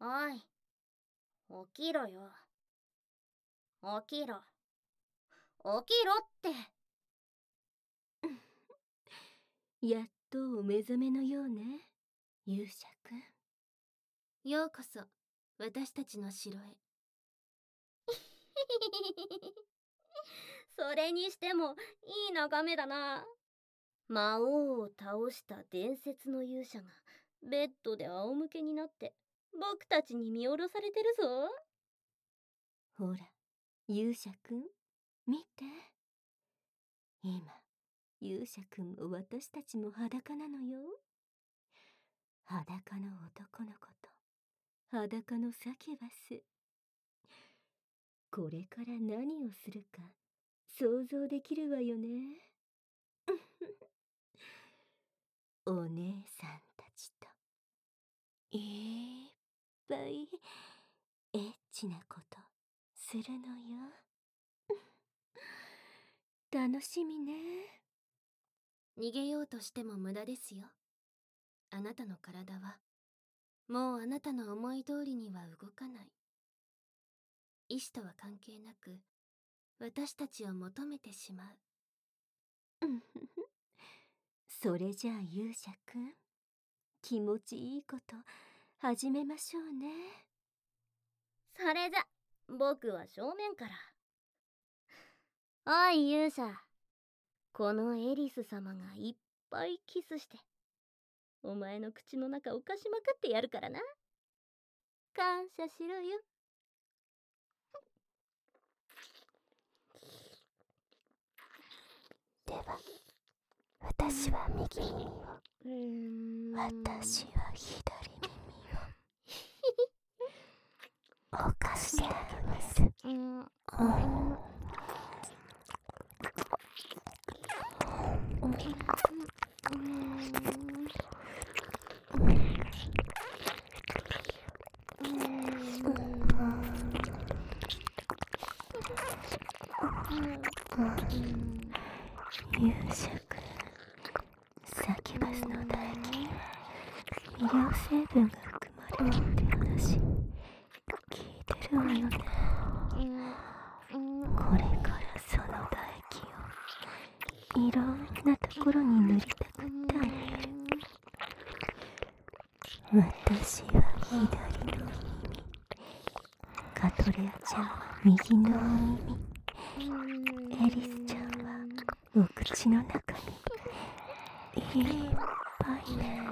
おい、起きろよ。起きろ。起きろって。 やっとお目覚めのようね、勇者くん。ようこそ私たちの城へ。 それにしてもいい眺めだな。魔王を倒した伝説の勇者がベッドで仰向けになって僕たちに見下ろされてるぞ。 ほら、勇者くん、見て。今、勇者くんも私たちも裸なのよ。裸の男の子と裸のサキュバス。これから何をするか想像できるわよね。お姉さんたちといっぱいエッチなことするのよ。楽しみね。逃げようとしても無駄ですよ。あなたの体はもうあなたの思い通りには動かない。意志とは関係なく私たちを求めてしまう。それじゃあ勇者くん、気持ちいいこと始めましょうね。 それじゃ僕は正面から。おい勇者、このエリス様がいっぱいキスしてお前の口の中をかしまくってやるからな。感謝しろよ。 では、私は右耳を、私は左耳を犯してあげます。勇者くん、サキュバスの唾液に医療成分が含まれるって話聞いてるわよね。これからその唾液をいろんなところに塗りたくってあげる。私は左の耳、カトレアちゃんは右の耳、エリスちゃんはお口の中にいっぱいね。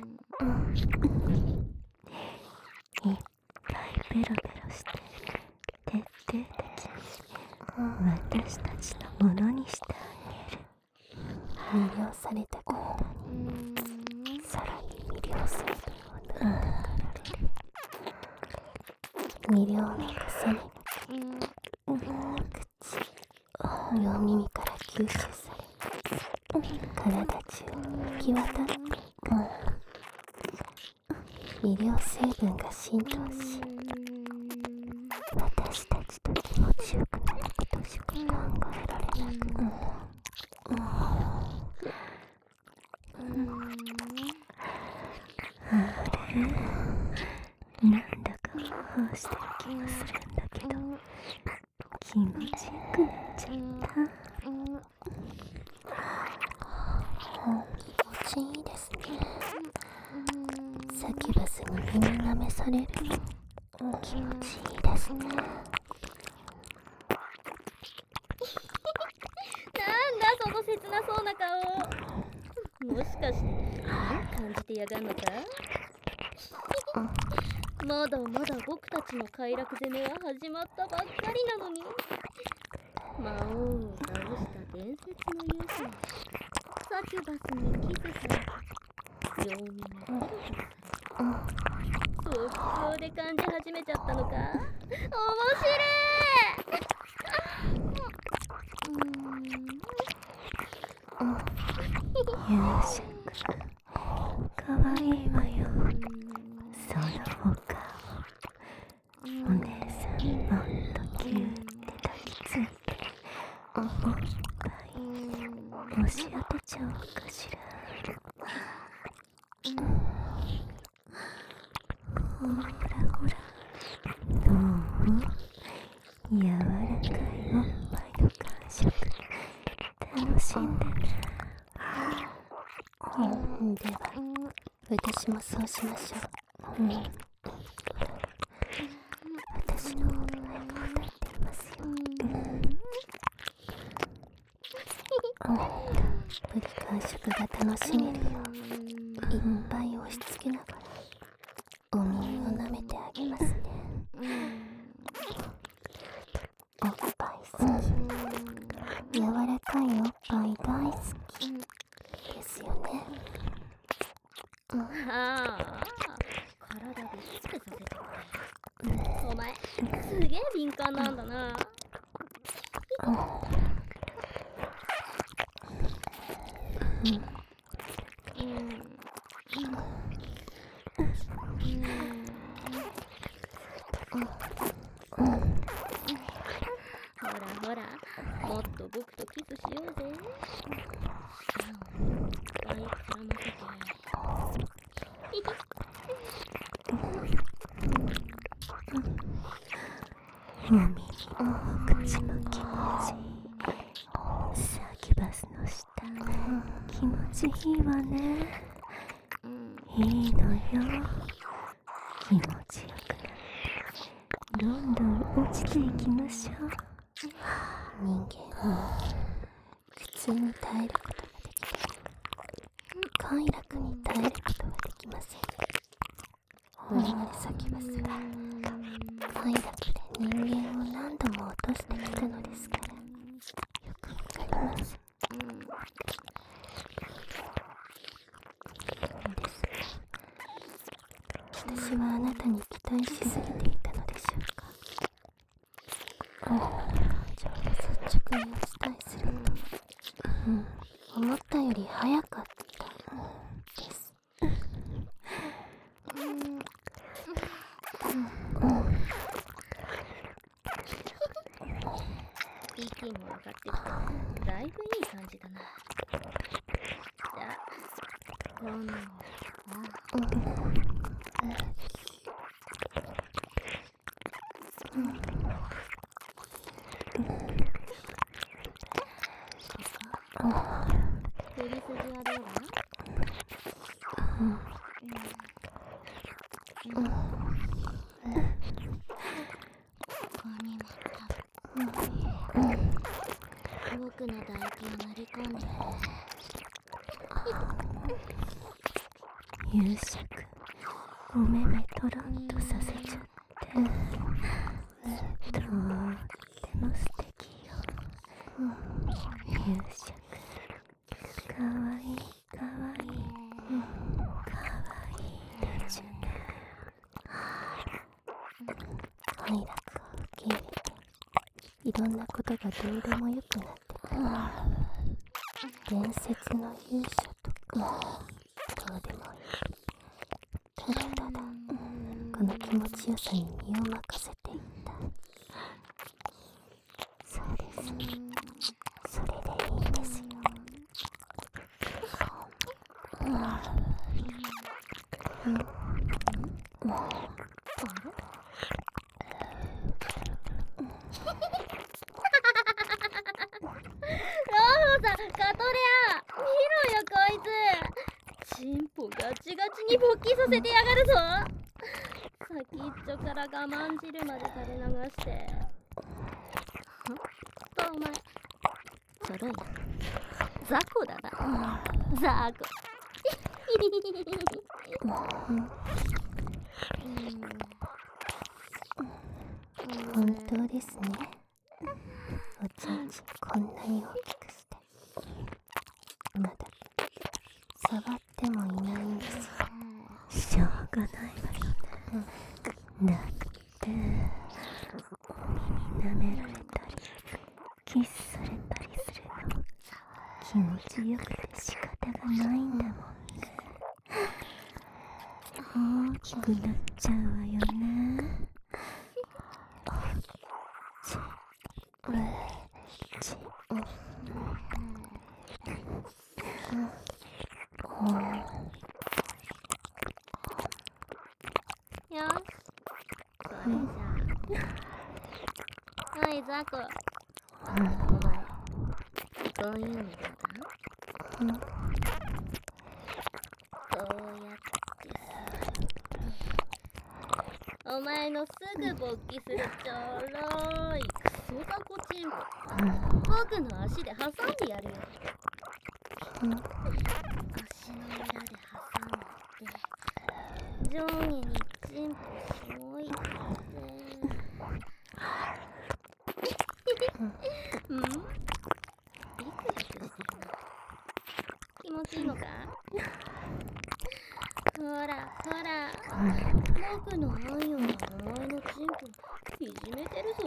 いっぱいベロベロして徹底的に私たちのものにしてあげる。魅了された体にさらに魅了成分を塗りたがられる。魅了の重ね口、両耳から吸収され体中を行き渡っていく。魅了成分が浸透し、私たちと気持ちよくなることしか考えられなくなる。あれ、なんだかふわふわしてる気がするんだけど、気持ちよくなっちゃった。気持ちいいですね。サキュバスに耳舐めされるの気持ちいいですね。 なんだその切なそうな顔。もしかして感じてやがんのか。まだまだ僕たちの快楽攻めは始まったばっかりなのに。魔王を倒した伝説の勇者にサキュバスにキスされて両耳ベロベロされて即興で感じ始めちゃったのか。面白い。 勇者くん、かわいいわよ。そのお顔、お姉さんもっとキューって抱きついておっぱい押し当てちゃおうかしら。ほらほら、 どうも柔らかいおっぱいの感触楽しんでね。では私もそうしましょう。私の方がよくわかっていますよ。プリ感触が楽しめるよういっぱい押し付けながらお耳を舐めてあげますね。おっぱいさん、柔らかいおっぱい大好きですよね。 ああ、体でしつけさせてくれ。お前すげえ敏感なんだな。ほらほら、もっと僕とキスしようぜ。いっぱい絡ませて。 お耳もお口も気持ちいい。サキュバスの下気持ちいいわね。いいのよ。気持ちよくなってどんどん落ちていきましょう。人間は普通に耐えることができて快楽に耐えることはできません。我々サキュバスは快楽で人間を何度も落としてきたのですからよくわかります。ですが私はあなたに期待しすぎていたのでしょうか。率直にお伝えすると、思ったより早かったです。 息も上がってきてだいぶいい感じだな。じゃあ今度首筋はどうだ？ここにも僕の唾液を乗り込んで勇者くんお目目とろんとさせちゃってとっても素敵よ。勇者くんかわいいかわいいかわいいでちゅね。快楽を受け入れていろんなことがどうでもよくなってくる。伝説の勇者とかどうでもいい。ただただこの気持ちよさに身を任せていった。そうです。それでいいんですよ。 カトレア、見ろよこいつ。チンポガチガチに勃起させてやがるぞ。先っちょから我慢汁まで垂れ流してお前ちょろいな。雑魚だな、雑魚。 本当ですね。おちんちんこんなに大きくしてまだ触ってもいないんですよ。しょうがないわよね。だってお耳舐められたりキスされたりするの気持ちよくて仕方がないんだもんね。大きくなっちゃうわよね。 よし、こおいザコ、お前こういうのどうだ？こうやってさ、お前のすぐ勃起するちょろいクソザコチンポ、僕の足で挟んでやるよ。足の裏で挟んで上下にチンポしもいてうん？ビクビクしてるな。気持ちいいのか？ほらほら、僕のあんようなお前のチンポいじめてるぞ。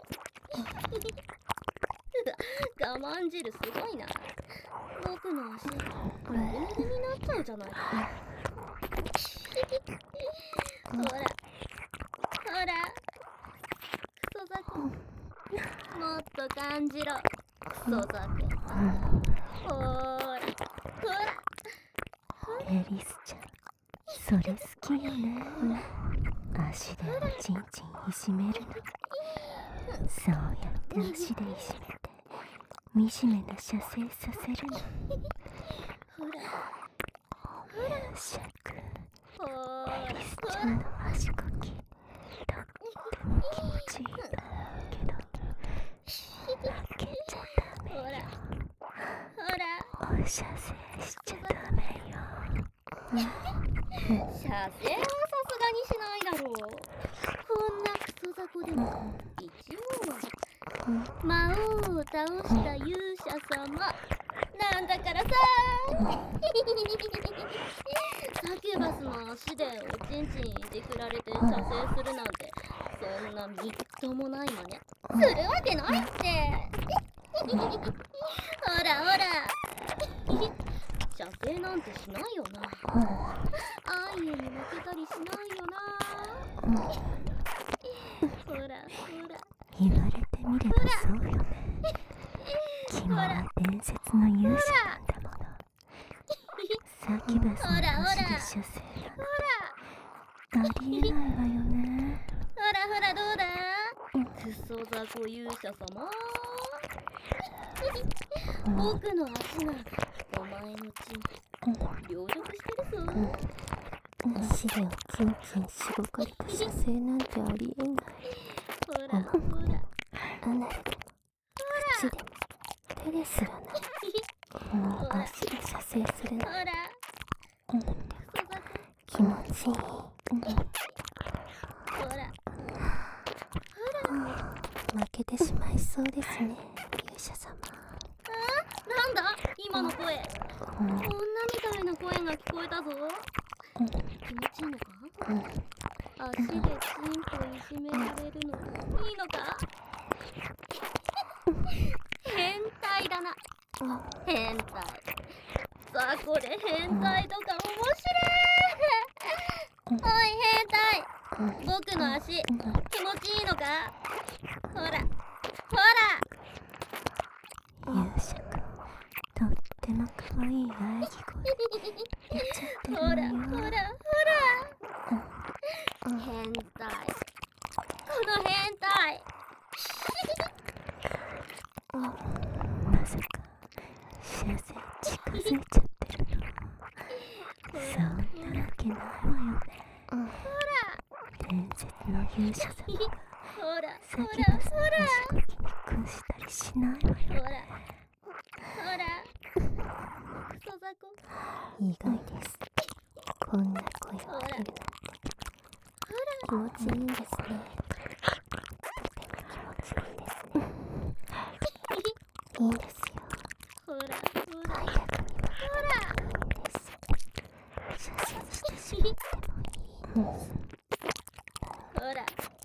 我慢汁すごいな。僕の足ぐるぐるになっちゃうじゃないか。ほらほら、クソザコ、もっと感じろ、クソザコ。ほらほら、 エリスちゃん、それ好きよね。足でおちんちんいじめるの。そうやって足でいじめて惨めな射精させるの。 ほらシャク、 ほらエリスちゃんの足こきとっても気持ちいいけど開けちゃダメよ。お射精しちゃダメよ。 射精はさすがにしないだろう。こんなクソザコでも一応は魔王を倒した勇者様なんだからさ。サキュバスの足でおちんちんいじくられて射精するなんて、そんなみっともない真似するわけないって。ほらほら、射精なんてしないよな。あんゆに負けたりしないよな。ほらほら、 言われてみればそうよね。君は伝説の勇者なんだもの。サキュバスの足で射精なんてありえないわよね。 ほらほら、どうだクソザコ勇者様。僕の足がお前のチンポ凌辱してるぞ。 足でおちんちんしごかれた射精なんてありえない。 ほらほら、 アナルでも口でも手ですらない。もう足で射精するの。 ほらクソザコ、 気持ちいい。 ほら負けてしまいそうですね、勇者様。 なんだ今の声。女みたいな声が聞こえたぞ。気持ちいいのか？足でチンポいじめられるのいいのか？変態だな、変態。さあこれ変態とか面白い。おい変態、僕の足気持ちいいのか？ほらほ勇者くん、とっても可愛い喘ぎ声出ちゃってるらほらわよ。 ほら変態、この変態。 まさか射精近づいちゃってるの？そんなわけないわよね。伝説の勇者様がほらサキュバスの足こきに屈したりしないわよ。 ほらクソザコ。 意外です。こんな声が出るなんて気持ちいいんですね。とても気持ちいいですね。いいんですよ。 ほら快楽には負けないんです。射精してしまってもいいんです。 ほら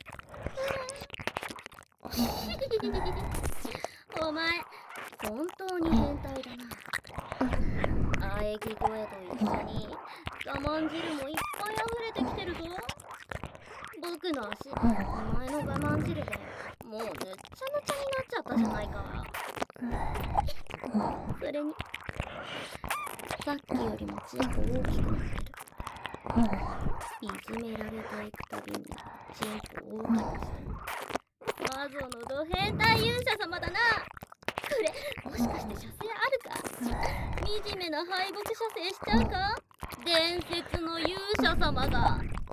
お前本当に変態だな。喘ぎ声と一緒に我慢汁もいっぱい溢れてきてるぞ。僕の足お前の我慢汁でもうぬっちゃぬちゃになっちゃったじゃないか。それにさっきよりもチンポ大きくなってる。 いじめられていくたびにチンポ大きくしてマゾのド変態勇者様だな。これもしかして射精あるか。惨めな敗北射精しちゃうか。伝説の勇者様が。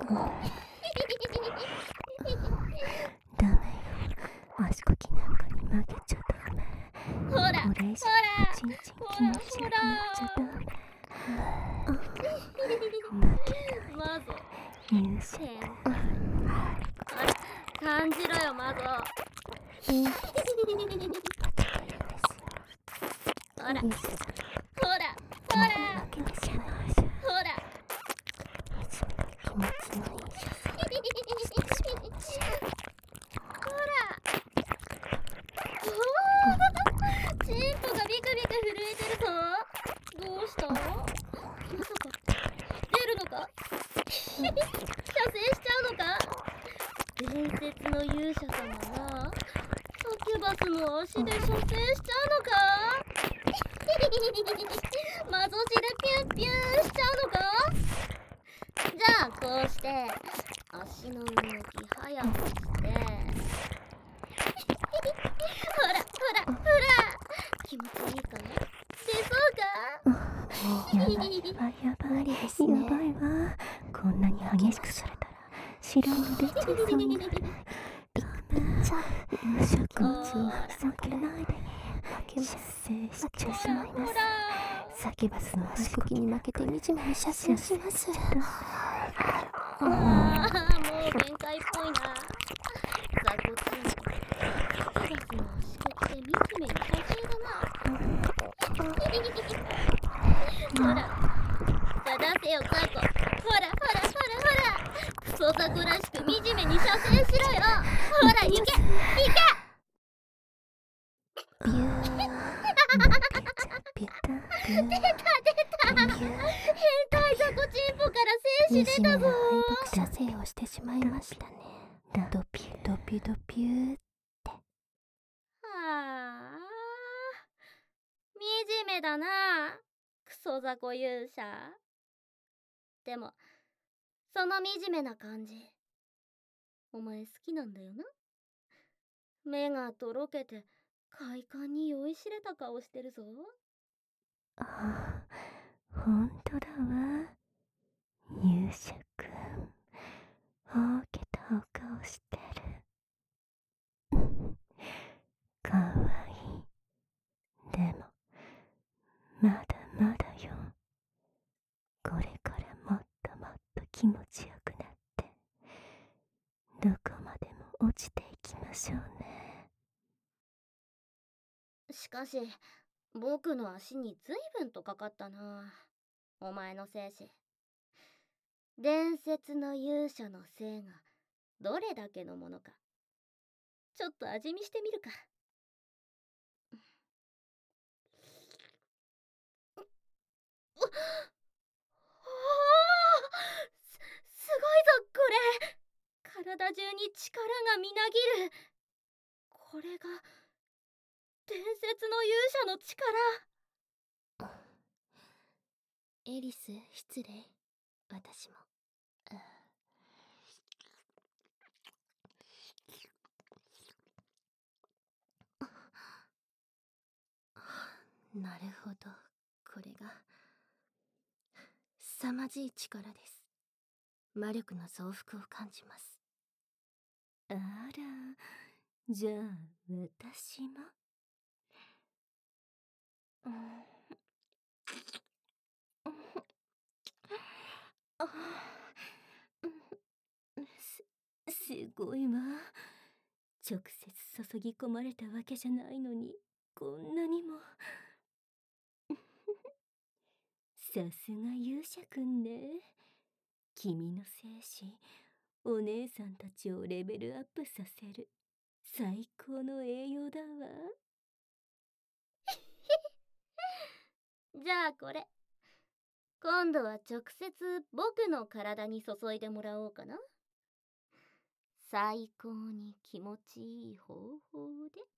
ダメよ、足こきなんかに負けちゃダメ。 ほらこれ以上チンチン気持ちよくなっちゃダメ。負けマゾた勇者変態。あら感じろよマゾ。ほらほらほらほら負けてしまうじゃん。 ほら気持ちのいい射精ほらチンポがビクビク震えてるぞ。どうしたまさか出るのか。射精しちゃうのか。伝説の勇者様がサキュバスの足で射精しちゃうのか。マゾシでピュンピュンしちゃうのか。じゃあこうして足の動き早くしてほらほらほら気持ちいいか。出そうか。 やばいやばいですね。やばいわ。こんなに激しくされたら白いの出ちゃいそうになる。勇者コーチをふざけないで。射精しちゃいます。サキバスの足こきに負けて惨めに射精します。 もう限界っぽいな。ザコチンサキバスの足こきで惨めに射精だな。ほら出せよザコ。ほらほらほらほらクソザコらしく惨めに射精しろよ。ほら行け行け。 ビュービュタビュー出た変態ザコチンポから精子出たぞ。 敗北射精をしてしまいましたね。ドピュドピュドピュー。 はあ惨めだなクソザコ勇者。でもその惨めな感じお前好きなんだよな。目がとろけて快感に酔いしれた顔してるぞ。 あ、ほんとだわ。勇者くん、大けたお顔してる。かわいい。でもまだまだよ。これからもっともっと気持ちよくなってどこまでも落ちていきましょうね。 しかし僕の足に随分とかかったなお前の精子。伝説の勇者の精がどれだけのものかちょっと味見してみるか。すごいぞこれ。体中に力がみなぎる。これが伝説の勇者の力。 エリス、失礼。私も。なるほど、これが凄まじい力です。魔力の増幅を感じます。あら、じゃあ私も。すごいわ。直接注ぎ込まれたわけじゃないのにこんなにも。さすが勇者くんね。君の精子、お姉さんたちをレベルアップさせる最高の栄養だわ。 じゃあこれ今度は直接僕の体に注いでもらおうかな。最高に気持ちいい方法で。